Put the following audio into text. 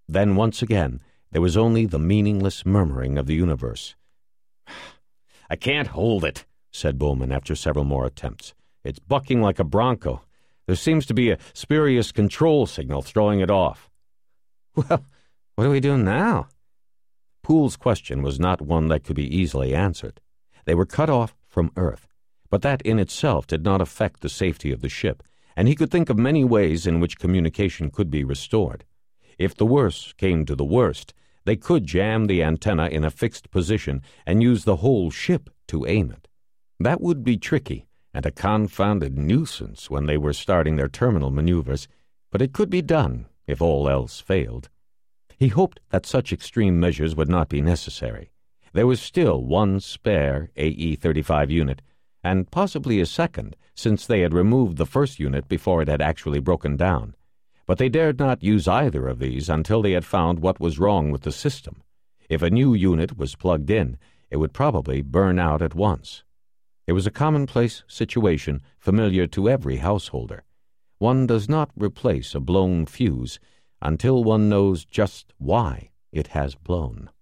Then once again there was only the meaningless murmuring of the universe. "I can't hold it," said Bowman after several more attempts. "It's bucking like a bronco. There seems to be a spurious control signal throwing it off." "Well, what do we do now?" Poole's question was not one that could be easily answered. They were cut off from Earth, but that in itself did not affect the safety of the ship, and he could think of many ways in which communication could be restored. If the worst came to the worst, they could jam the antenna in a fixed position and use the whole ship to aim it. That would be tricky and a confounded nuisance when they were starting their terminal maneuvers, but it could be done if all else failed. He hoped that such extreme measures would not be necessary. There was still one spare AE-35 unit, and possibly a second, since they had removed the first unit before it had actually broken down. But they dared not use either of these until they had found what was wrong with the system. If a new unit was plugged in, it would probably burn out at once. It was a commonplace situation familiar to every householder. One does not replace a blown fuse until one knows just why it has blown.